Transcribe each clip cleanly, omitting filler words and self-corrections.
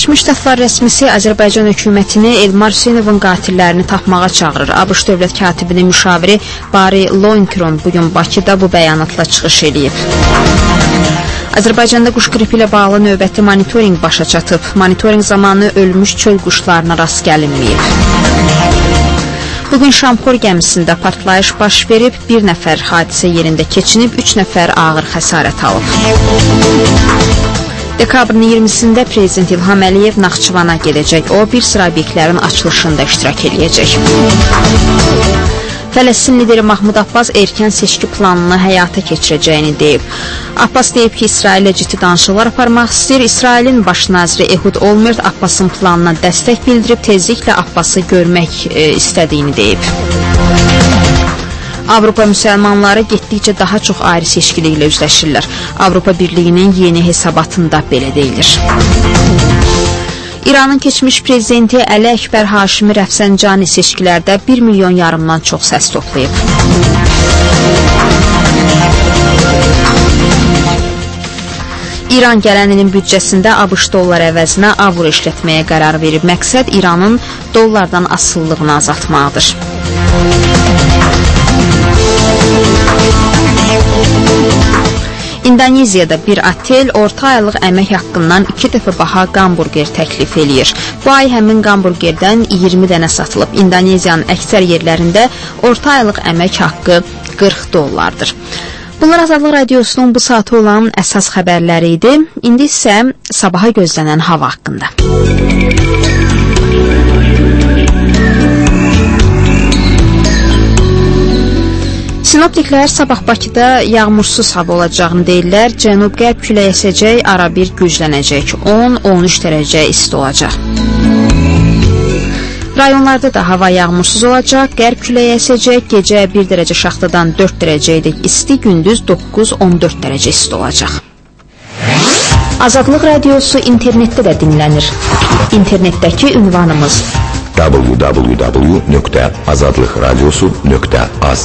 Birləşmiş Ştatlar rəsmisi Azərbaycan hökumətini Elmar Hüseynovun qatillərini tapmağa çağırır. ABŞ dövlət katibinin müşaviri Barry Loncron bugün Bakıda bu bəyanatla çıxış edib. Azərbaycanda quş qripi ilə bağlı növbəti monitorinq başa çatıb. Monitorinq zamanı ölmüş çöl quşlarına rast gəlinməyib. Bugün Şamxor gəmisində partlayış baş verib, bir nəfər hadisə yerində keçinib, 3 nəfər ağır xəsarət alıb. Dekabrın 20-sində Prezident İlham Əliyev Naxçıvana gedəcək. O, bir sıra obyektlərin açılışında iştirak edəcək. Fələstin lideri Mahmud Abbas erkən seçki planını həyata keçirəcəyini deyib. Abbas deyib ki, İsraillə ciddi danışıqlar aparmaq istəyir. İsrailin baş naziri Ehud Olmert Abbasın planına dəstək bildirib, tezliklə Abbası görmək istədiyini deyib. Avropa müsəlmanları getdikcə daha çox ayrı seçkiliklə üzləşirlər. Avropa Birliyinin yeni hesabatında belə deyilir. İranın keçmiş prezidenti Əli Əkbər Haşimi Rəfsəncani seçkilərdə 1,5 milyon çox səs toplayıb. İran gələn ilin büdcəsində ABŞ dollar əvəzinə avro işlətməyə qərar verib. Məqsəd İranın dollardan asılılığını azaltmaqdır. İndoneziyada bir otel orta aylıq əmək haqqından 2 dəfə baha qamburger təklif eləyir. Bu ay həmin qamburgerdən 20 dənə satılıb. İndoneziyanın əksər yerlərində orta aylıq əmək haqqı $40. Bunlar Azadlıq Radiosunun bu saatı olan əsas xəbərləri idi. İndi isə sabaha gözlənən hava haqqında. Sinoptiklər sabah Bakıda yağmursuz hava olacağını deyirlər. Cənub-qərb küləyi əsəcək, arabir güclənəcək. 10-13 dərəcə isti olacaq. Rayonlarda da hava yağmursuz olacaq. Qərb küləyi əsəcək, gecə 1 dərəcə şaxtadan 4 dərəcəyədək isti, gündüz 9-14 dərəcə isti olacaq. Azadlıq Radiosu internetdə də dinlənir. İnternetdəki ünvanımız www.azadlıqradiosu.az.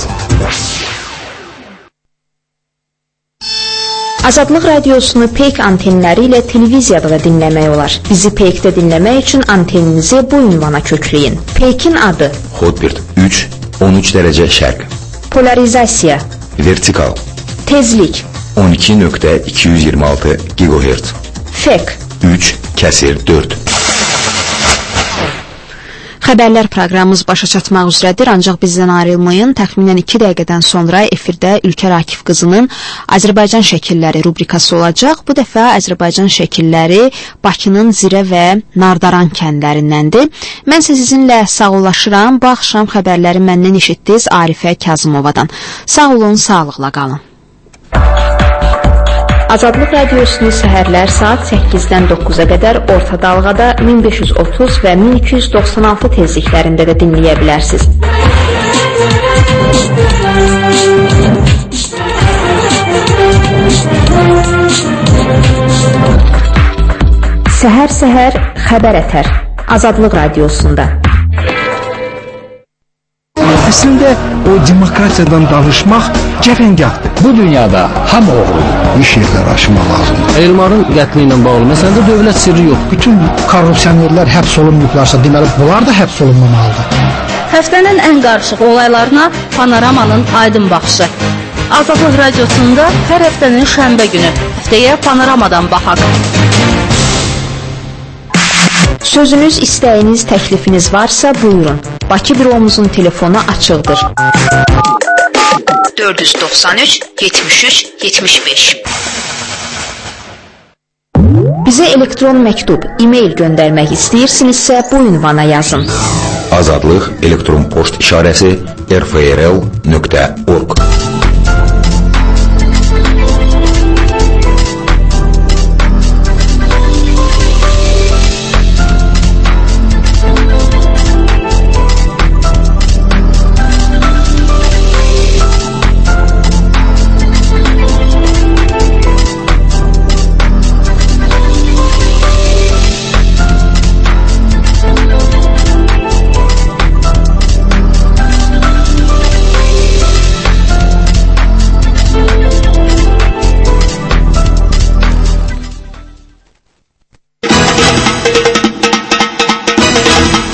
Azadlıq Radiosunu Peyk antenləri ilə televiziyada da dinləmək olar. Bizi Peykdə dinləmək üçün anteninizi bu ünvana kökləyin. Peykin adı Hotbird 3-13 dərəcə şərq. Polarizasiya Vertikal. Tezlik 12.226 GHz. Fek 3/4. Xəbərlər proqramımız başa çatmaq üzrədir, ancaq bizdən ayrılmayın. Təxminən 2 dəqiqədən sonra efirdə Ülkər Akif qızının Azərbaycan şəkilləri rubrikası olacaq. Bu dəfə Azərbaycan şəkilləri Bakının Zirə və Nardaran kəndlərindəndir. Mən sizinlə sağollaşıram. Bu axşam xəbərləri məndən eşitdiniz Arifə Kazımovadan. Sağ olun, sağlıqla qalın. Azadlıq Radiosunu səhərlər saat 8-dən 9-a qədər orta dalğada 1530 və 1296 tezliklərində də dinləyə bilərsiniz. Səhər-səhər xəbər ətər Azadlıq Radiosunda. Əslində o demokratiyadan danışmaq cəfəngahdır. Bu dünyada hamı oğludur. Bir şeylər aşmaq lazımdır. Elmarın qətli ilə bağlı məsələdə dövlət sirri yox. Bütün korrupsionerlər həbs olunmayıblarsa, deməli bunlar da həbs olunmamalıdır. Həftənin ən qarışıq olaylarına Panoramanın aydın baxışı. Azadlıq Radiosunda hər həftənin şənbə günü. Həftəyə Panoramadan baxaq. Sözünüz, istəyiniz, təklifiniz varsa buyurun. Bakı büromuzun telefonu açıqdır. 493 73 75. Bizə elektron məktub, e-mail göndərmək istəyirsinizsə bu ünvana yazın. Azadlıq elektron poçt işarəsi rfrl.org.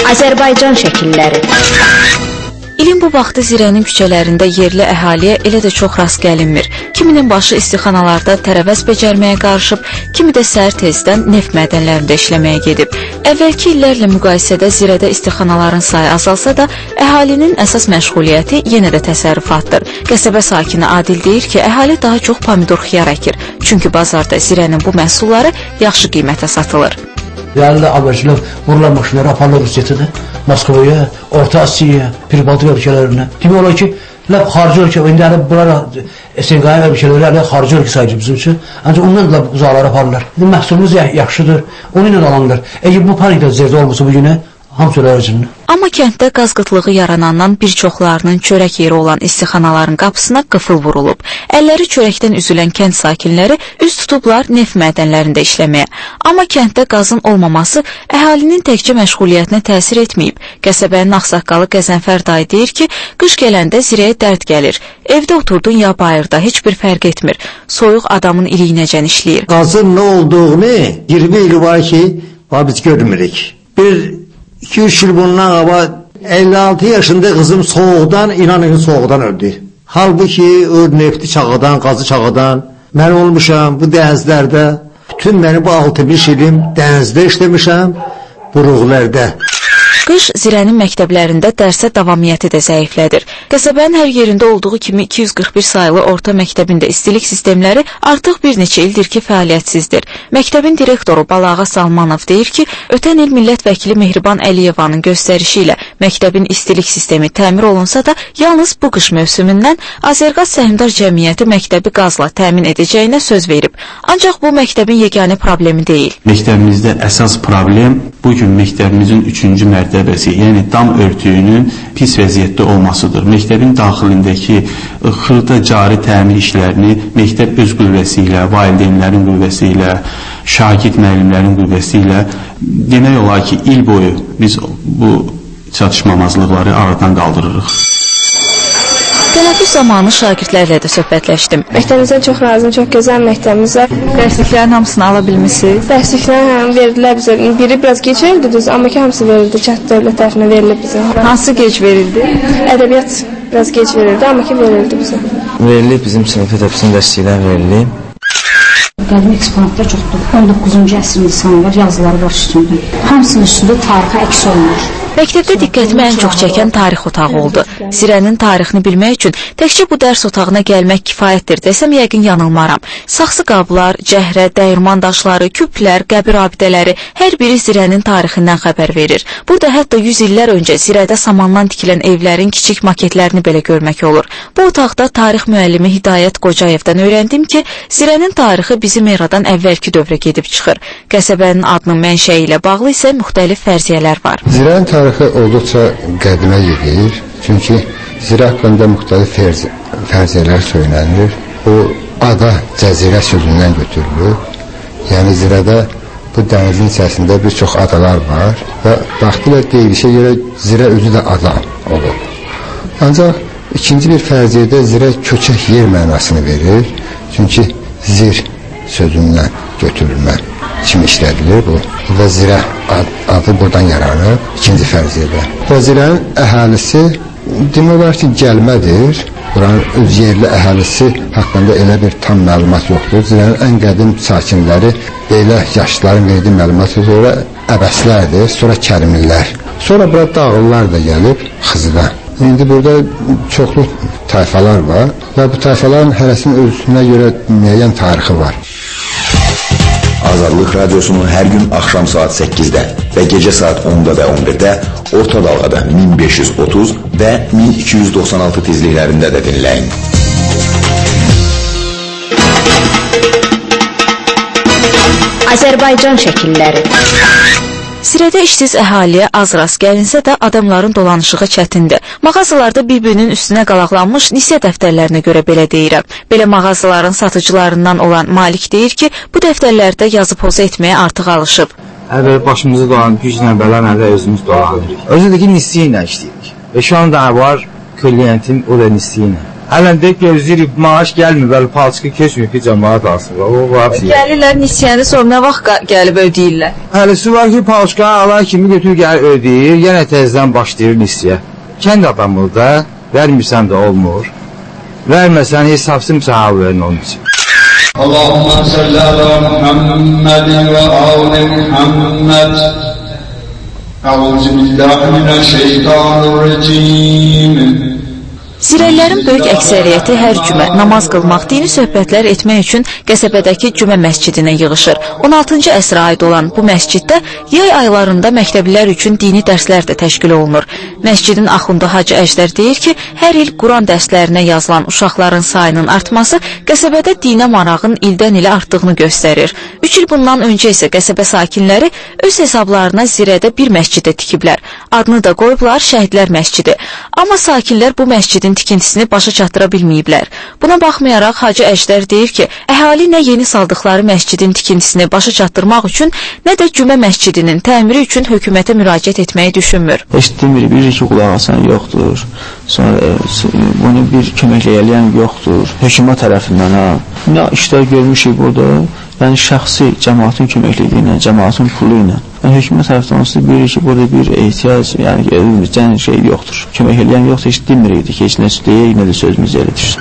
Azərbaycan şəkilləri. İlin bu vaxtı Zirənin küçələrində yerli əhaliyə elə də çox rast gəlinmir. Kiminin başı istixanalarda tərəvəz becərməyə qarışıb, kimi də səhər tezdən neft mədənlərində işləməyə gedib. Əvvəlki illərlə müqayisədə Zirədə istixanaların sayı azalsa da, əhalinin əsas məşğuliyyəti yenə də təsərrüfatdır. Qəsəbə sakini Adil deyir ki, əhali daha çox pomidor xiyar əkir. Çünki bazarda Zirənin bu məhsulları yaxşı qiymətə satılır. Yəni abacılar vurulan maşınları aparılır Rusiyadan, Moskovaya, Orta Asiyaya, Pribaltik ölkələrinə. Demək olar ki, xarici ölkə, indi bunlar SNQ ölkələri xarici ölkə sayılır bizim üçün. Ancaq ondan da uzaqlara aparırlar. Məhsulumuz yaxşıdır, onu ilə alınırlar. Əgər bu parikdə zərdə olmasa bu günə, hamısı öyrəcinir. Amma kənddə qaz qıtlığı yaranandan bir çoxlarının çörək yeri olan istixanaların qapısına qıfıl vurulub. Əlləri çörəkdən üzülən kənd sakinləri üz tutublar neft mədənlərində işləməyə. Amma kənddə qazın olmaması əhalinin təkcə məşğuliyyətinə təsir etməyib. Qəsəbənin ağsaqqalı Qəzənfər dayı deyir ki, qış gələndə Zirəyə dərd gəlir. Evdə oturdun ya bayırda, heç bir fərq etmir. Soyuq adamın iliyinəcən işləyir. Qazın nə olduğunu 20 il var ki, biz görmürük. Bir 2-3 il bundan qabaq 56 yaşında qızım soğuqdan, inanın soğuqdan öldü. Halbuki nefti çağıdan, qazı çağıdan mən olmuşam bu dənizlərdə. Bütün mənim bu 65 ilim dənizdə işləmişəm, buruqlarda. Qış Zirənin məktəblərində dərsə davamiyyəti də zəiflədir. Qəsəbənin hər yerində olduğu kimi 241 sayılı orta məktəbində istilik sistemləri artıq bir neçə ildir ki, fəaliyyətsizdir. Məktəbin direktoru Balağa Salmanov deyir ki, ötən il millət vəkili Mehriban Əliyevanın göstərişi ilə məktəbin istilik sistemi təmir olunsa da, yalnız bu qış mövsümündən Azərqaz Səhmdar Cəmiyyəti məktəbi qazla təmin edəcəyinə söz verib. Ancaq bu məktəbin yeganə problemi deyil. Məktəbimizdə əsas problem bugün məktəbimizin 3-cü mərtəbəsi, yəni dam örtüyünün pis vəziyyətdə olmasıdır. Məktəbin daxilindəki xırda cari təmir işlərini məktəb öz qüvvəsi ilə, valideynlərin qüvvəsi ilə, şagird müəllimlərin qüvvəsi ilə demək olar ki, il boyu biz bu çatışmamazlıqları aradan qaldırırıq. Tənəffüs zamanı şagirdlərlə də söhbətləşdim. Məktəbimizdən çox razıyam, çox gözəl məktəbimiz var. Dərsliklərin hamısını ala bilmisiniz? Dərsliklərin verililər bizə. Biri biraz gec verildi düz, amma ki hamısı verildi. Kənd dövlət tərəfindən verilib bizə. Hansı gec verildi? Ədəbiyyat biraz gec verildi, amma ki verildi bizə. Verilib bizim sinifə də bütün dərsliklər verilib. Qədim eksponatlar çoxdur. 19-cu əsrin insanlar yazıları var üstündə. Hamısının üstündə tarixi əks olunur. Məktəbdə diqqətimi ən çox çəkən tarix otağı oldu. Zirənin tarixini bilmək üçün təkcə bu dərs otağına gəlmək kifayətdir desəm yəqin yanılmaram. Saxsı qablar, cəhrə, dəyirman daşları, küplər, qəbir abidələri hər biri Zirənin tarixindən xəbər verir. Burada hətta 100 illər öncə Zirədə samandan tikilən evlərin kiçik maketlərini belə görmək olur. Bu otaqda tarix müəllimi Hidayət Qocayevdən öyrəndim ki, Zirənin tarixi bizim eradan əvvəlki dövrə gedib çıxır. Qəsəbənin adının mənşəyi ilə bağlı isə müxtəlif fərziyyələr var. Zirənin tarixi olduqca qədimə gedir. Çünki Zirə haqqında müxtəlif fərziyyələr söylənir. O, ada cəzirə sözündən götürülür. Yəni Zirədə bu dənizin içərisində bir çox adalar var və vaxtilə deyilişə görə Zirə özü də ada olur. Ancaq ikinci bir fərziyyədə Zirə köçək yer mənasını verir. Çünki zir sözündən götürülmə kimi işlədilir bu. Və Zirə adı buradan yaranır, ikinci fərziyyədə. Və Zirənin əhalisi demək olar ki, gəlmədir. Buranın öz yerli əhalisi haqqında elə bir tam məlumat yoxdur. Zirənin ən qədim sakinləri belə yaşlıların verdiyi məlumatı sonra əbəslərdir, sonra kərimlilər. Sonra bura dağlılar da gəlib Xızıda. İndi burada çoxlu tayfalar var və bu tayfaların hərəsinin özünə görə müəyyən tarixi var. Azadlıq Radyosu'nun hər gün axşam saat 8-də və gecə saat 10-da və 11-də orta dalğada 1530 və 1296 tezliklərində də dinləyin. Azərbaycan şəkilləri. Zirədə işsiz əhaliyə az rast gəlinsə də adamların dolanışığı çətindir. Mağazalarda bir-birinin üstünə qalaqlanmış nisiyə dəftərlərinə görə belə deyirəm. Belə mağazaların satıcılarından olan Malik deyir ki, bu dəftərlərdə yazı poza etməyə artıq alışıb. Əvvəl başımızı dolanıb, güclə bələ özümüz dolanırıq. Özü də ki, nisiyə ilə işləyirik. Və şu anda var, kliyəntim o da nisiyə ilə. Hələn də gözləyirik, maaş gəlmir, bəli, palçıqı keçmir ki, cəmaat alsın. O var. Gəlirlər nisiyəni sonra nə vaxt gəlib ödəyirlər? Hələsi var ki, palçıqanı alan kimi götür gəlir ödəyir, yenə təzədən başlayır nisiyə. Kənd adamı da, vermirsən də olmur. Verməsən hesabsın sahab verin onun için. Allahümme salli ala Muhammedin ve ali Muhammed. Euzubillahimineşşeytanirracim. Zirəllərin böyük əksəriyyəti hər cümə namaz qılmaq, dini söhbətlər etmək üçün qəsəbədəki cümə məscidinə yığışır. 16-cı əsrə aid olan bu məsciddə yay aylarında məktəblilər üçün dini dərslər də təşkil olunur. Məscidin axundu Hacı Əjdər deyir ki, hər il Quran dərslərinə yazılan uşaqların sayının artması qəsəbədə dinə marağın ildən ilə artdığını göstərir. 3 il bundan öncə isə qəsəbə sakinləri öz hesablarına Zirədə bir məscidə tikiblər. Adını da qoyublar Şəhidlər məscidi. Amma sakinlər bu məscidin tikintisini başa çatdıra bilməyiblər. Buna baxmayaraq Hacı Əjdər deyir ki, əhali nə yeni saldıqları məscidin tikintisini başa çatdırmaq üçün, nə də cümə məscidinin təmiri üçün hökumətə müraciət etməyi düşünmür. Heç demir, bir iki qulaq asan yoxdur, sonra bunu bir köməkləyən yoxdur, hökumət tərəfindən. Nə işlər görmüşük burada, yəni şəxsi cəmaatın köməkliyi ilə, cəmaatın pulu ilə. Yəni hökumət tərəfindən onsuz bilir ki, burada bir ehtiyac, yəni şey yoxdur. Kömək eləyən yoxdur, heç demirikdi ki, heç nə deyək, nə də sözümüz elədir.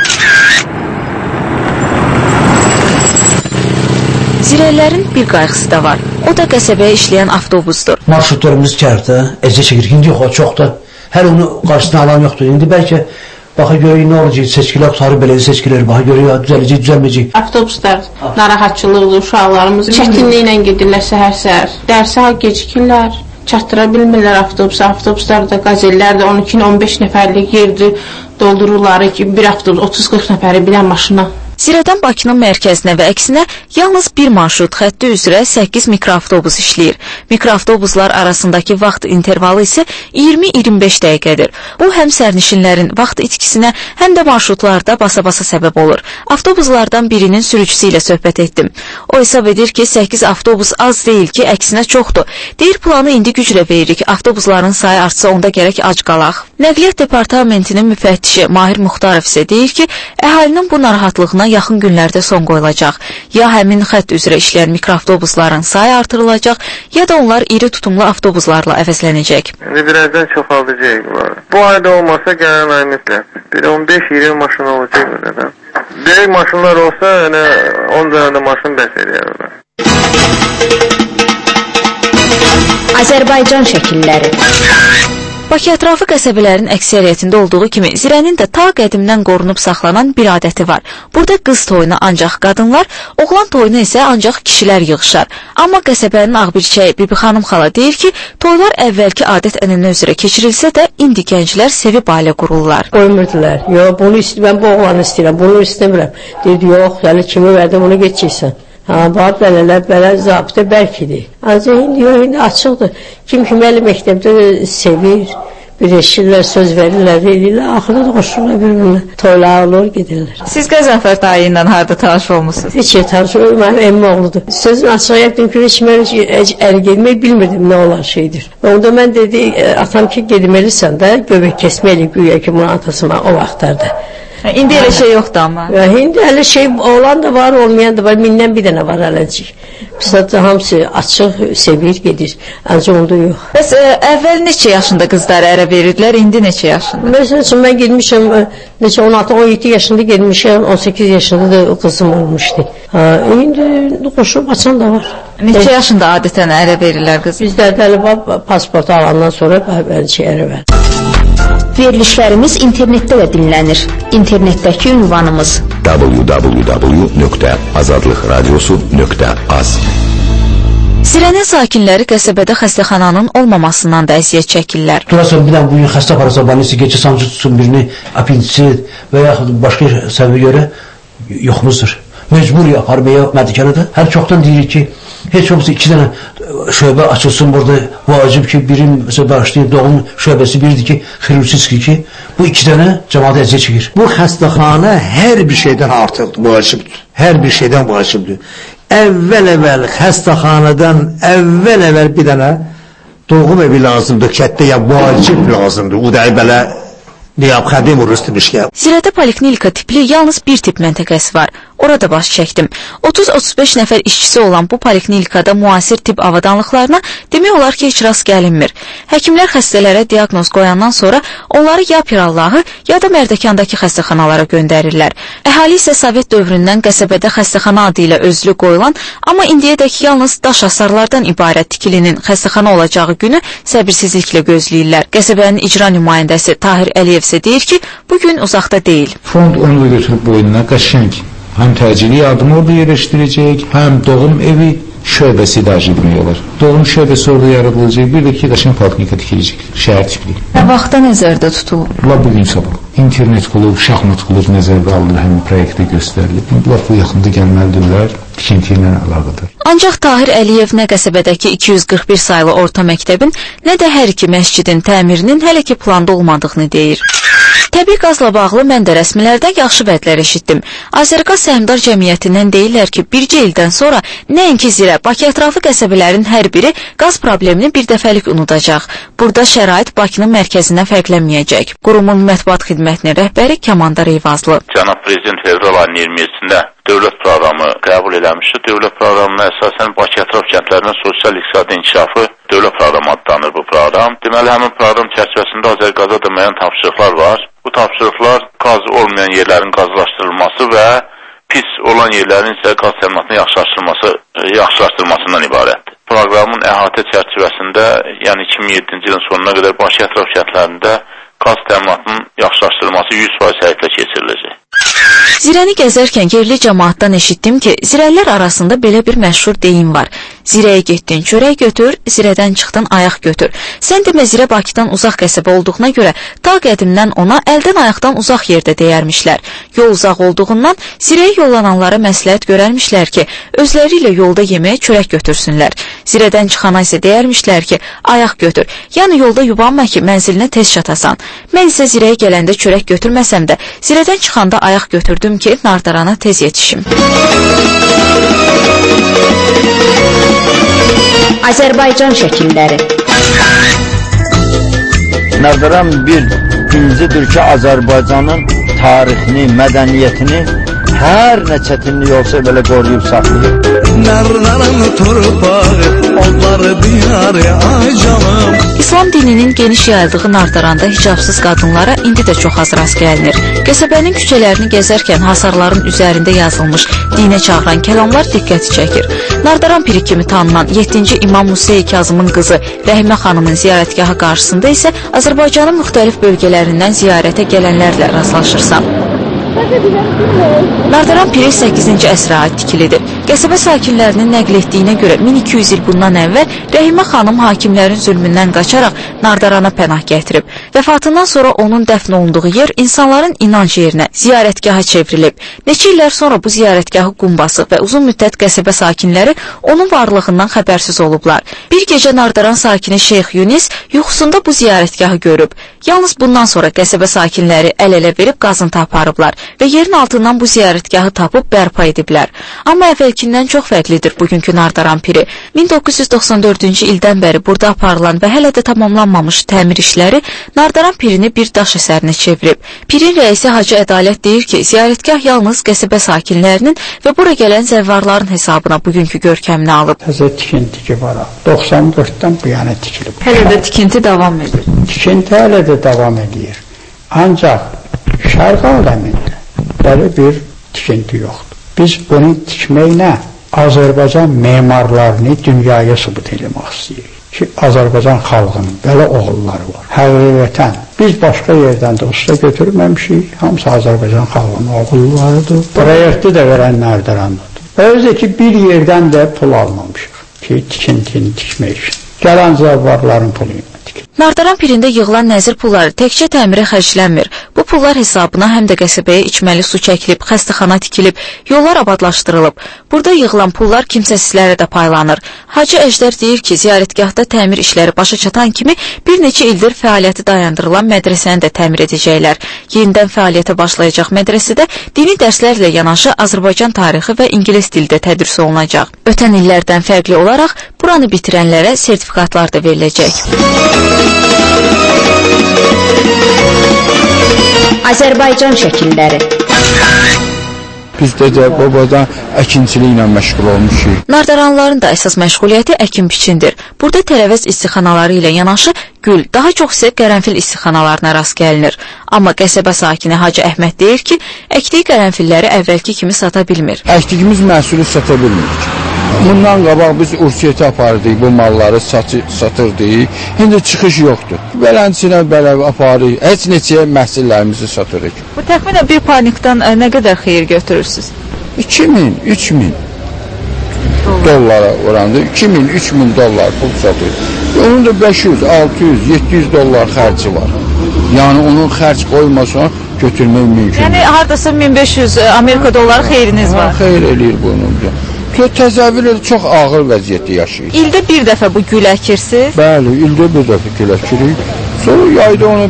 Zirəllərin bir qayğısı da var. O da qəsəbəyə işləyən avtobusdur. Marşrutlarımız kərdə, əzə çəkir. İndi yox, çox da. Hər onu qarşısına alan yoxdur. İndi bəlkə baxa görək nə olacaq, seçkilər, sarı beləcə seçkilər, baxa görək, düzələcək, düzəlməyəcək. Avtobuslar narahatçılıqdır, uşaqlarımız çətinliklə gedirlər səhər-səhər. Dərsə gecikirlər, çatdıra bilmirlər avtobusa. Avtobuslar da, qazellər də 12-15 nəfərlik yerdir, doldururlar ki, bir avtobus 30-40 nəfəri bilən maşına. Zirədən Bakının mərkəzinə və əksinə yalnız bir marşrut xətti üzrə 8 mikroavtobus işləyir. Mikroavtobuslar arasındakı vaxt intervalı isə 20-25 dəqiqədir. Bu, həm sərnişinlərin vaxt itkisinə, həm də marşrutlarda basa-basa səbəb olur. Avtobuslardan birinin sürücüsü ilə söhbət etdim. O hesab edir ki, 8 avtobus az deyil ki, əksinə çoxdur. Deyir, planı indi güclə veririk, avtobusların sayı artsa onda gərək ac qalaq. Nəqliyyat departamentinin müfəttişi Mahir Muxtarov isə deyir ki, əhalinin bu narahatlığına yaxın günlərdə son qoyulacaq. Ya həmin xətt üzrə işləyən mikroavtobusların sayı artırılacaq, ya da onlar iri tutumlu avtobuslarla əvəzlənəcək. Birazdan çoxaldacaq. Bu ayda olmasa gələn ay mütləq. Bir 15-20 maşın olacaq burada. Böyük maşınlar olsa, 10 dənə maşın bəs edir. Azərbaycan şəkilləri. Bakı ətrafı qəsəbələrin əksəriyyətində olduğu kimi Zirənin də ta qədimdən qorunub saxlanan bir adəti var. Burada qız toyuna ancaq qadınlar, oğlan toyuna isə ancaq kişilər yığışar. Amma qəsəbənin ağbirçəyi Bibi xanım xala deyir ki, toylar əvvəlki adət ənənə üzrə keçirilsə də indi gənclər sevib ailə qururlar. Qoymurdular. Yox, bunu istəyirəm, bu oğlanı istəyirəm, bunu istəmirəm. Deyir, yox, yəni kimi verdim, onu geçəcəksən. Bax, belə zabitə bəlkidir. Ancaq indi açıqdır. Kim əli məktəbdə sevir, birləşirlər, söz verirlər, eləyirlər, axırda da qoşurlar bir-birinə. Toylar olur, gedirlər. Siz Qəzənfər dayı ilə harada tanış olmuşsunuz? Heç tanış olmuşum, mənim əmim oğludur. Sözün açıq yapdım ki, heç mən əl gedmək bilmirdim nə olan şeydir. Onda mən dedi, atam ki, gedməlisən də, göbək kəsməyəlik, güya ki, bunun atası o vaxtlarda. İndi elə şey yoxdur amma. İndi elə şey olan da var, olmayan da var. Mindən bir dənə var ələncik. Bizdə hamısı açıq, sevir, gedir. Ancaq onda yox. Bəs əvvəl neçə yaşında qızlara ərə verirdilər, indi neçə yaşında? Məsələn üçün, mən gedmişəm, 16-17 yaşında gedmişəm, 18 yaşında da qızım olmuşdu. İndi qoşulub açan da var. Neçə yaşında adətən ərə verirlər qız? Bizdə dəli pasportu alandan sonra ərə verir. Verilişlərimiz internetdə də dinlənir. İnternetdəki ünvanımız www.azadlıqradiosu.az. Zirənin sakinləri qəsəbədə xəstəxananın olmamasından da əziyyət çəkirlər. Durarsan bir dənə bu gün xəstə aparasa, banisi gecə sancı tutsun birini, apindisit və yaxud başqa səbəbə görə yoxumuzdur. Mecbur aparmaya mədikələ də. Hər çoxdan deyirik ki, heç olmasa 2 dənə şöbə açılsın burada. Vacib ki, birin məsələn başlayıb doğum şöbəsi biridir ki, xirurgiski ki, bu 2 dənə cəmaata əziyyət çəkir. Bu xəstəxana hər bir şeydən artıqdır, vacibdir. Hər bir şeydən vacibdir. Əvvəl xəstəxanadan əvvəl bir dənə doğum evi lazımdır, kətdə ya vacib lazımdır. O da belə Необходимо растянуть. Zirədə poliklinika tipli yalnız bir tip məntəqəsi var. Orada baş çəkdim. 30-35 nəfər işçisi olan bu poliklinikada müasir tibb avadanlıqlarına demək olar ki, heç rast gəlinmir. Həkimlər xəstələrə diaqnoz qoyandan sonra onları ya Pirallahı, ya da Mərdəkandakı xəstəxanalara göndərirlər. Əhali isə Sovet dövründən qəsəbədə xəstəxana adı ilə özlü qoyulan, amma indiyədək yalnız daş hasarlardan ibarət tikilinin xəstəxana olacağı günü səbirsizliklə gözləyirlər. Qəsəbənin icra nümayəndəsi Tahir Əliyev isə deyir ki, bugün uzaqda deyil. Fond onu da götürüb boynuna qəşəng. Hem təcili yardım orada yerləşdirəcək, hem doğum evi şöbəsi idarə etmək olar. Doğum şöbəsi orada yaradılacaq, bir də ki, daşın poliklinika tikiləcək, şəhər tipli. Vaxtda nəzərdə tutulub? Bunlar bugün sabah. İnternet klub, şahmat klub nəzərdə alınır, həmin proyektdə göstərilir. Bunlar bu yaxında gəlməlidirlər, tikinti ilə əlaqədir. Ancaq Tahir Əliyev nə qəsəbədəki 241 saylı orta məktəbin, nə də hər iki məscidin təmirinin hələ ki planda olmadığını deyir. Təbii qazla bağlı mən də rəsmilərdən yaxşı vədlər eşitdim. Azərqaz Səhmdar Cəmiyyətindən deyirlər ki, bircə ildən sonra nəinki Zirə, Bakı ətrafı qəsəbələrin hər biri qaz problemini bir dəfəlik unudacaq. Burada şərait Bakının mərkəzindən fərqlənməyəcək. Qurumun mətbuat xidmətinin rəhbəri Kəmandar Eyvazlı. Cənab Prezident fevral ayının 27-sində dövlət proqramı qəbul eləmişdir. Dövlət proqramına əsasən Bakı ətraf kəndlərinin sosial-iqtisadi inkişafı dövlət proqramı adlanır bu proqram. Deməli, həmin proqram çərçivəsində Azərqaza da müəyyən tapşırıqlar var. Bu tapşırıqlar qaz olmayan yerlərin qazlaşdırılması və pis olan yerlərin isə qaz təminatının yaxşılaşdırılmasından ibarətdir. Proqramın əhatə çərçivəsində, yəni 2007-ci ilin sonuna qədər Bakı ətraf kəndlərində qaz təminatının yaxşılaşdırılması 100% həyata keçiriləcək. Zirəni gəzərkən yerli cəmaatdan eşitdim ki, zirəlilər arasında belə bir məşhur deyim var. Zirəyə getdin, çörək götür, zirədən çıxdın, ayaq götür. Sən demə, Zirə Bakıdan uzaq qəsəbə olduğuna görə ta qədimdən ona əldən ayaqdan uzaq yerdə deyərmişlər. Yol uzaq olduğundan Zirəyə yollananlara məsləhət görərmişlər ki, özləri ilə yolda yeməyə çörək götürsünlər. Zirədən çıxana isə deyərmişlər ki, ayaq götür, yəni yolda yubanma ki, mənzilinə tez çatasan. Mən isə Zirəyə gələndə çörək götürməsəm də, Zirədən çıxanda ayaq götürdüm ki, Nardarana tez yetişim. Azərbaycan şəkilləri. Nardaran bir incidir ki, Azərbaycanın tarixini, mədəniyyətini hər nə çətinlik olsa belə qoruyub saxlayır. Nardaran torpağı, onları diyarı ay canım. İslam dininin geniş yayıldığı Nardaranda hicabsız qadınlara indi də çox az rast gəlinir. Qəsəbənin küçələrini gəzərkən hasarların üzərində yazılmış dinə çağıran kəlamlar diqqəti çəkir. Nardaran piri kimi tanınan 7-ci İmam Musa Kazımın qızı Rəhimə xanımın ziyarətgahı qarşısında isə Azərbaycanın müxtəlif bölgələrindən ziyarətə gələnlərlə rastlaşırsan. Nardaran piri 8-ci əsrə aid tikilidir. Qəsəbə sakinlərinin nəql etdiyinə görə 1200 il bundan əvvəl Rəhimə xanım hakimlərin zülmündən qaçaraq Nardarana pənah gətirib. Vəfatından sonra onun dəfn olunduğu yer insanların inanc yerinə, ziyarətgaha çevrilib. Neçə illər sonra bu ziyarətgahı qumbası və uzun müddət qəsəbə sakinləri onun varlığından xəbərsiz olublar. Bir gecə Nardaran sakini Şeyx Yunis yuxusunda bu ziyarətgahı görüb. Yalnız bundan sonra qəsəbə sakinləri əl-ələ verib qazıntı aparıblar və yerin altından bu ziyarətgahı tapıb bərpa ediblər. Amma əvvəlkindən çox fərqlidir bugünkü Nardaran piri. 1994-cü ildən bəri burada aparılan və hələ də tamamlanmamış təmir işləri Nardaran pirini bir daş əsərinə çevirib. Pirin rəisi Hacı Ədalət deyir ki, ziyarətgah yalnız qəsəbə sakinlərinin və bura gələn zəvvarların hesabına bugünkü görkəmini alıb. Təzə tikinti ki var, 94-dən bu yana tikilib. Hələ də tikinti davam edir. Tikinti hələ də davam edir. Ancaq Şərq aləmində belə bir tikinti yoxdur. Biz bunu tikməklə Azərbaycan memarlarını dünyaya sübut eləmək istəyirik ki, Azərbaycan xalqının belə oğulları var. Həqiqətən biz başqa yerdən də usta götürməmişik, hamısı Azərbaycan xalqının oğullarıdır. Proyekti də verənlərdir anladım. Özü ki, bir yerdən də pul almamışıq ki, tikintini tikmək üçün. Gələn zəvvarların puluyla. Nardaran pirində yığılan nəzir pulları təkcə təmirə xərclənmir. Bu pullar hesabına həm də qəsəbəyə içməli su çəkilib, xəstəxana tikilib, yollar abadlaşdırılıb. Burada yığılan pullar kimsəsizlərə də paylanır. Hacı Əjdər deyir ki, ziyarətgahda təmir işləri başa çatan kimi bir neçə ildir fəaliyyəti dayandırılan mədrəsəni də təmir edəcəklər. Yenidən fəaliyyətə başlayacaq mədrəsədə dini dərslərlə yanaşı Azərbaycan tarixi və ingilis dildə tədris olunacaq. Ötən illərdən fərqli olaraq buranı bitirənlərə sertifikatlar da veriləcək. Azərbaycan şəkilləri. Biz də babadan əkinçiliklə məşğul olmuşuq. Nardaranların da əsas məşğuliyyəti əkin-biçindir. Burada tərəvəz istixanaları ilə yanaşı gül, daha çox isə qərənfil istixanalarına rast gəlinir. Amma qəsəbə sakini Hacı Əhməd deyir ki, əkdiyi qərənfilləri əvvəlki kimi sata bilmir. Əkdiyimiz məhsulu sata bilmirik. Bundan qabaq biz Ursiyetə apardıq, bu malları satırdıq. İndi çıxış yoxdur. Belənçinə belə aparırıq, heç neçə məhsullarımızı satırıq. Bu təxminən bir panikdan nə qədər xeyir götürürsünüz? 2000 dollara oranda 2000-3000 dollar pul satır. Onun da 500, 600, 700 dollar xərci var. Yəni onun xərc qoymasan götürmək mümkün. Yəni hardasa 1500 Amerika dolları xeyriniz var. Xeyr eləyir bunun. Təsəvvür edin, çox ağır vəziyyətdə yaşayır. İldə bir dəfə bu gül əkirsiniz? Bəli, ildə bir dəfə gül əkirik. Sonra yayda onu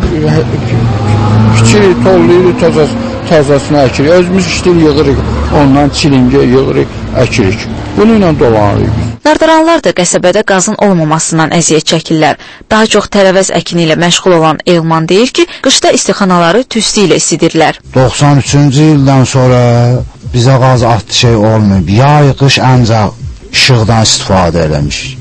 kiçirik, tollayırıq, tazasını əkirik. Özümüz işdir yığırıq, ondan çilingə yığırıq, əkirik. Bununla dolanırıq. Nardaranlar da qəsəbədə qazın olmamasından əziyyət çəkirlər. Daha çox tərəvəz əkini ilə məşğul olan Elman deyir ki, qışda istixanaları tüstü ilə isidirlər. 93-cü ildən sonra bizə qaz atlı şey olmayıb. Yay, qış ancaq işıqdan istifadə eləmişik.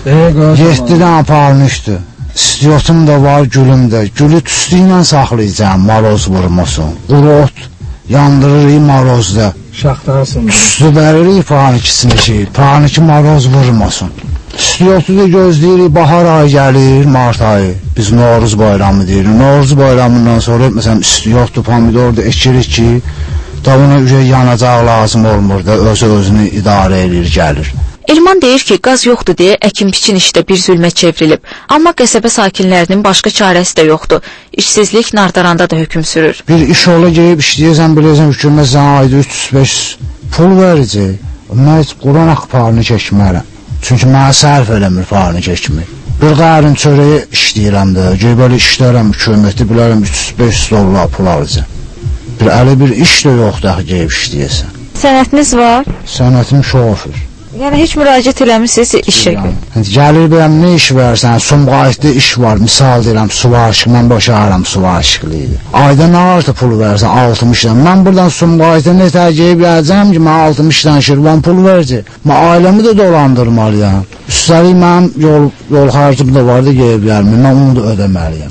7-dən aparmışdı. İstiyotum da var, gülüm də. Gülü tüstü ilə saxlayacağım, maloz vurmasın. Quru ot yandırırıq marozda. Tüstü veririk panikisini ki, paniki maroz vurmasın. İstiyotu da gözləyirik, bahar ayı gəlir, mart ayı. Biz Novruz bayramı deyirik. Novruz bayramından sonra məsələn istiyotdu, pomidor da ekirik ki, da buna yanacaq lazım olmur da, özünü idarə edir, gəlir. Elman deyir ki, qaz yoxdur deyə əkin-biçin işdə bir zülmət çevrilib. Amma qəsəbə sakinlərinin başqa çarəsi də yoxdur. İşsizlik Nardaranda da hökm sürür. Bir iş ola gəlib işləyəcəm, biləcəm, hükümət sənə ayda 300-500 pul verəcək. Mən heç Quran parını çəkmərəm. Çünki mənə sərf eləmir parını çəkmək. Bir qərin çörəyi işləyirəm də, belə işlərəm, hüküməti bilərəm, 300-500 dollar pul alacaq. Bir əli bir iş də yoxdur axı gəlib işləyəsən. Sənətiniz var? Sənətim şoför. Yəni heç müraciət eləmişsiniz işə görə? Gəlir biləm, nə iş versən, Sumqayıtda iş var, misal deyirəm, suvarışıq, mən boşaram suvarışıqlıydı. Ayda nə artı pul versən, 60'dan. Mən buradan Sumqayıtda nə tərgəyib gələcəm ki, mən 60'dan şirvan pul verəcək. Mən ailəmi də dolandırmalıyam. Üstəlik mənim yol xərcim də var da gəlib gəlmir, mən onu da ödəməliyəm.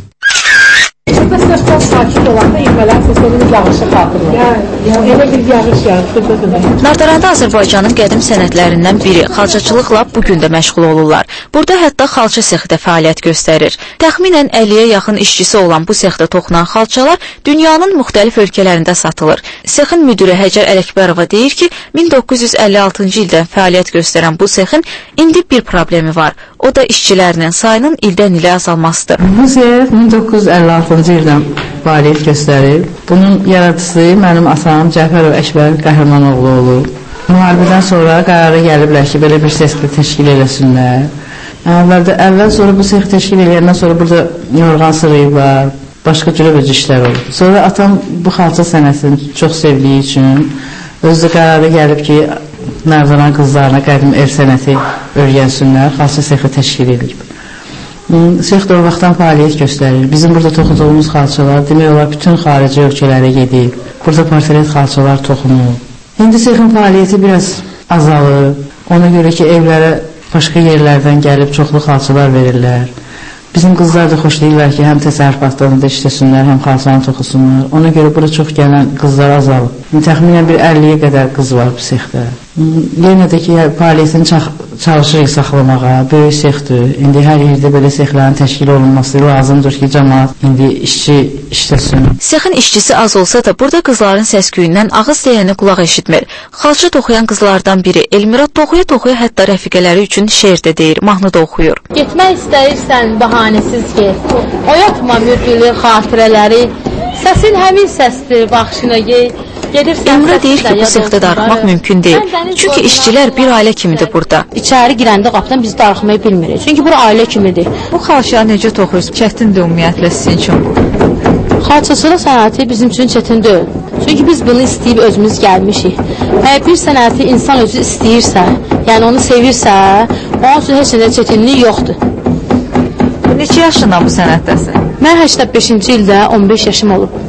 Mesela çok sakin olanda ilmeler seslerinin yağışı xatırlar. Elə bir yağış yağır. Nardaranda Azərbaycanın qədim sənətlərindən biri xalçaçılıqla bugün də məşğul olurlar. Burada hətta xalça sexi də fəaliyyət göstərir. Təxminən 50-yə yaxın işçisi olan bu sexdə toxunan xalçalar dünyanın müxtəlif ölkələrində satılır. Sexin müdiri Həcər Ələkbərova deyir ki, 1956-cı ildən fəaliyyət göstərən bu sexin indi bir problemi var. O da işçilərinin sayının ildən ilə azalmasıdır. Bu sex 1956-cı ildən fəaliyyət göstərir. Bunun yaradıcısı mənim atam Cəfərov Əkbər Qəhrəmanoğlu olub. Müharibədən sonra qərara gəliblər ki, belə bir sexdə təşkil eləsinlər. Əvvəl sonra bu sex təşkil eləyəndən sonra burada yorğan sırığı var, başqa cürə işlər olur. Sonra atam bu xalça sənətini çox sevdiyi üçün özü qərara gəlib ki, Nardaran qızlarına qədim el sənəti öyrənsinlər, xalça sexi təşkil edib. Sex də o vaxtdan fəaliyyət göstərir. Bizim burada toxuduğumuz xalçalar demək olar bütün xarici ölkələrə gedib. Burada portret xalçalar toxunur. İndi sexin fəaliyyəti biraz azalır. Ona görə ki, evlərə başqa yerlərdən gəlib çoxlu xalçalar verirlər. Bizim qızlar da xoşlayırlar ki, həm təsərrüfatlarında işləsinlər, həm xalçanı toxusunlar. Ona görə bura çox gələn qızlar azalır. Təxminən bir 50-yə qədər qız var bu sexdə. Yenə də ki, fəaliyyətini çalışırıq saxlamağa, böyük sexdir. İndi hər yerdə belə sexlərin təşkil olunması lazımdır ki, cəmaat indi işçi işləsin. Sexin işçisi az olsa da burada qızların səs-küyündən ağız deyəni qulaq eşitmir. Xalça toxuyan qızlardan biri Elmira toxuya hətta rəfiqələri üçün şeir də deyir, mahnı da oxuyur. Getmək istəyirsən bahanəsiz get, oyatma mürgülü xatirələri, səsin həmin səsdir, baxışına gey. Elmira deyir ki, bu sexdə darıxmaq mümkün deyil. Çünki işçilər bir ailə kimidir burada. İçəri girəndə qapıdan biz darıxmayı bilmirik. Çünki bura ailə kimidir. Bu xalçanı necə toxuyursunuz? Çətindir ümumiyyətlə sizin üçün bu. Xalçaçılıq sənəti bizim üçün çətin deyil. Çünki biz bunu istəyib özümüz gəlmişik. Əgər bir sənəti insan özü istəyirsə, yəni onu sevirsə, onun üçün heç nə çətinlik yoxdur. Neçə yaşından bu sənətdəsin? Mən 85-ci ildə 15 yaşım olub.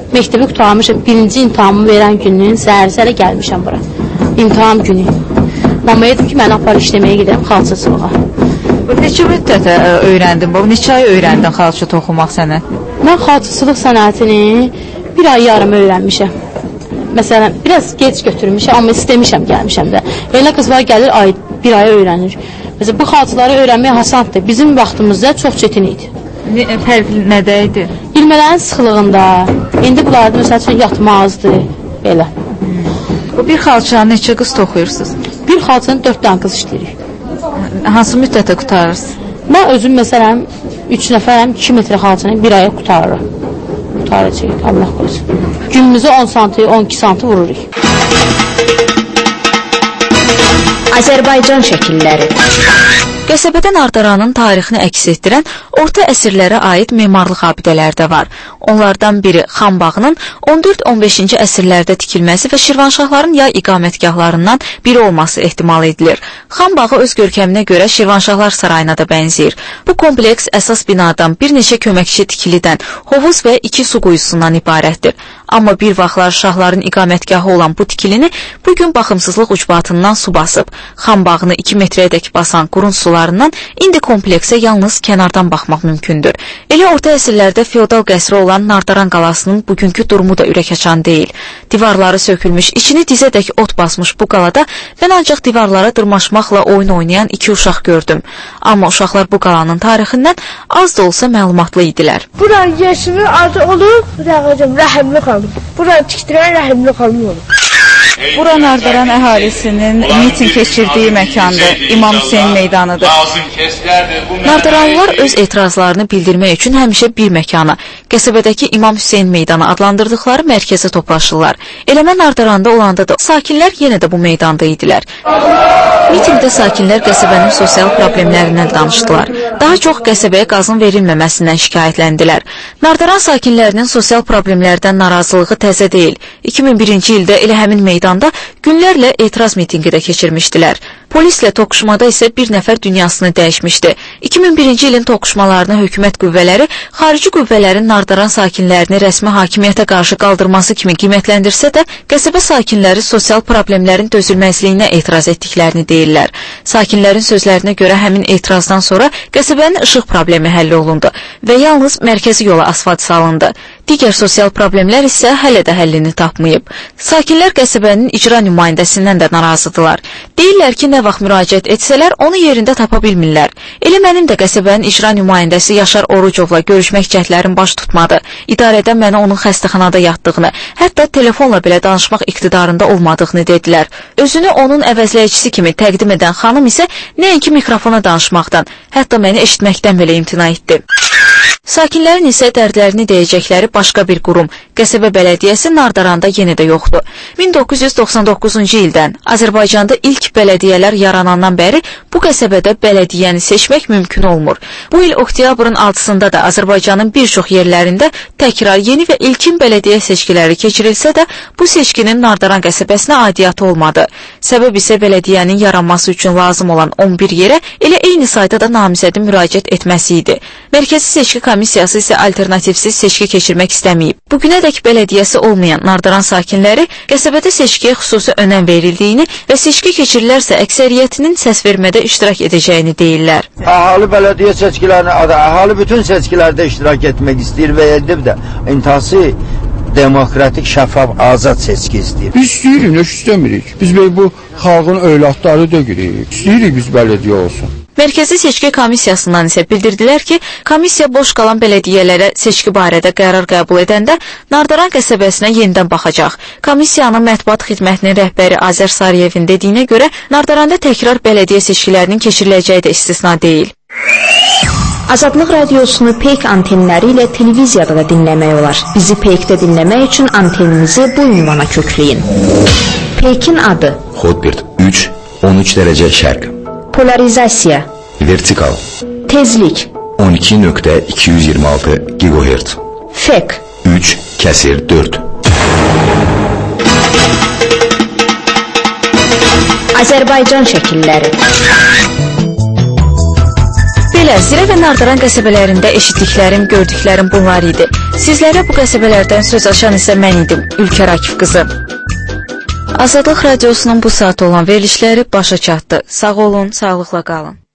Məktəbi qurtarmışam. Birinci imtahamı verən günün səhər-səhərə gəlmişəm bura. İmtahan günü. Mamaya dedim ki, mən apar işləməyə gedirəm xalçacılığa. Neçə müddət öyrəndin? Neçə ay öyrəndin xalça toxumaq sənətini? Mən xalçacılıq sənətini 1 ay yarım öyrənmişəm. Məsələn, biraz gec götürmüşəm, amma istəmişəm, gəlmişəm də. Elə qızlar gəlir, 1 ay öyrənir. Məsələn, bu xalçaları öyrənmək asandır. Bizim vaxtımızda çox çətin idi. Fərqli nədə idi? İlmələrin sıxlığında. İndi bunlarda məsəl üçün yatmazdı, belə. Bu bir xalçanı neçə qız toxuyursunuz? Bir xalçanı 4 dənə qız işləyirik. Hansı müddətə qurtarırsınız? Mən özüm məsələn 3 nəfərəm, 2 metrə xalçanı 1 aya qurtarırıq. Qurtaracaq, Allah qoysun. Günümüzü 10 santi, 12 santi vururuq. Azərbaycan şəkilləri. Qəsəbədə nardaranın tarixini əks etdirən orta əsrlərə aid memarlıq abidələri də var. Onlardan biri Xanbağının 14-15-ci əsrlərdə tikilməsi və Şirvanşahların yay iqamətgahlarından biri olması ehtimal edilir. Xanbağı öz görkəminə görə Şirvanşahlar sarayına da bənzəyir. Bu kompleks əsas binadan bir neçə köməkçi tikilidən, hovuz və 2 su quyusundan ibarətdir. Amma bir vaxtlar şahların iqamətgahı olan bu tikilini bugün baxımsızlıq ucbatından su basıb. Xanbağını 2 metrədək basan qurun sularından indi kompleksə yalnız kənardan baxmaq mümkündür. Elə orta əsrlərdə feodal qəsri olan Nardaran qalasının bugünkü durumu da ürək açan deyil. Divarları sökülmüş, içini dizədək ot basmış bu qalada mən ancaq divarlara dırmaşmaqla oyun oynayan 2 uşaq gördüm. Amma uşaqlar bu qalanın tarixindən az da olsa məlumatlı idilər. Buranın yeşimi adı olub, Rəhimli xanım. Buranı tikdirən Rəhimli xanım olub. Bura Nardaran əhalisinin miting keçirdiyi məkandır, İmam Hüseyin meydanıdır. Nardaranlılar öz etirazlarını bildirmək üçün həmişə bir məkana, qəsəbədəki İmam Hüseyin meydanı adlandırdıqları mərkəzə toplaşırlar. Eləmə Nardaranda olanda da sakinlər yenə də bu meydanda idilər. Mitingdə sakinlər qəsəbənin sosial problemlərindən danışdılar. Daha çox qəsəbəyə qazın verilməməsindən şikayətləndilər. Nardaran sakinlərinin sosial problemlərdən narazılığı təzə deyil. 2001-ci ildə elə həmin meydanda günlərlə etiraz mitinqi də keçirmişdilər. Polislə toqquşmada isə bir nəfər dünyasını dəyişmişdi. 2001-ci ilin toqquşmalarını hökumət qüvvələri xarici qüvvələrin Nardaran sakinlərini rəsmi hakimiyyətə qarşı qaldırması kimi qiymətləndirsə də, qəsəbə sakinləri sosial problemlərin dözülməzliyinə etiraz etdiklərini deyirlər. Sakinlərin sözlərinə görə həmin etirazdan sonra qəsəbənin işıq problemi həll olundu və yalnız mərkəzi yola asfalt salındı. Digər sosial problemlər isə hələ də həllini tapmayıb. Sakinlər qəsəbənin icra nümayəndəsindən də narazıdırlar. Deyirlər ki, nə vaxt müraciət etsələr, onu yerində tapa bilmirlər. Elə mənim də qəsəbənin icra nümayəndəsi Yaşar Orucovla görüşmək cəhdlərim baş tutmadı. İdarədən mənə onun xəstəxanada yatdığını, hətta telefonla belə danışmaq iqtidarında olmadığını dedilər. Özünü onun əvəzləyicisi kimi təqdim edən xanım isə nəinki mikrofona danışmaqdan, hətta məni eşitməkdən belə imtina etdi. Sakinlərin isə dərdlərini deyəcəkləri başqa bir qurum, qəsəbə bələdiyyəsi Nardaranda yenə də yoxdur. 1999-cu ildən Azərbaycanda ilk bələdiyyələr yaranandan bəri bu qəsəbədə bələdiyyəni seçmək mümkün olmur. Bu il oktyabrın 6-sında da Azərbaycanın bir çox yerlərində təkrar yeni və ilkin bələdiyyə seçkiləri keçirilsə də, bu seçkinin Nardaran qəsəbəsinə aidiyyatı olmadı. Səbəb isə bələdiyyənin yaranması üçün lazım olan 11 yerə elə eyni sayda da namizədin müraciət etməsi idi. Mərkəzi seçki komissiyası isə alternativsiz seçki keçirmək istəməyib. Bugünədək bələdiyyəsi olmayan Nardaran sakinləri qəsəbədə seçkiyə xüsusi önəm verildiyini və seçki keçirilərsə əksəriyyətinin səsvermədə iştirak edəcəyini deyirlər. Əhali bələdiyyə seçkilərini, əhali bütün seçkilərdə iştirak etmək istəyir və edib də intihası demokratik, şəffaf, azad seçki istəyir. Biz istəyirik, nə istəmirik. Biz bu xalqın övladları deyirik. İstəyirik biz bələdiyyə olsun. Mərkəzi seçki komissiyasından isə bildirdilər ki, komissiya boş qalan bələdiyyələrə seçki barədə qərar qəbul edəndə Nardaran qəsəbəsinə yenidən baxacaq. Komissiyanın mətbuat xidmətinin rəhbəri Azər Sarıyevin dediyinə görə Nardaranda təkrar bələdiyyə seçkilərinin keçiriləcəyi də istisna deyil. Azadlıq radiosunu Peyk antenləri ilə televiziyada da dinləmək olar. Bizi Peykdə dinləmək üçün anteninizi bu ünvana kökləyin. Peykin adı Hotbird 3, 13 dərəcə şərq. Polarizasiya Vertikal Tezlik 12.226 GHz. Fek 3/4. Azərbaycan şəkilləri. Belə, Zirə və Nardıran qəsəbələrində eşitdiklərim, gördüklərim bunlar idi. Sizlərə bu qəsəbələrdən söz açan isə mən idim, Ülkər Akif qızı. Azadlıq Radiosunun bu saat olan verilişləri başa çatdı. Sağ olun, sağlıqla qalın.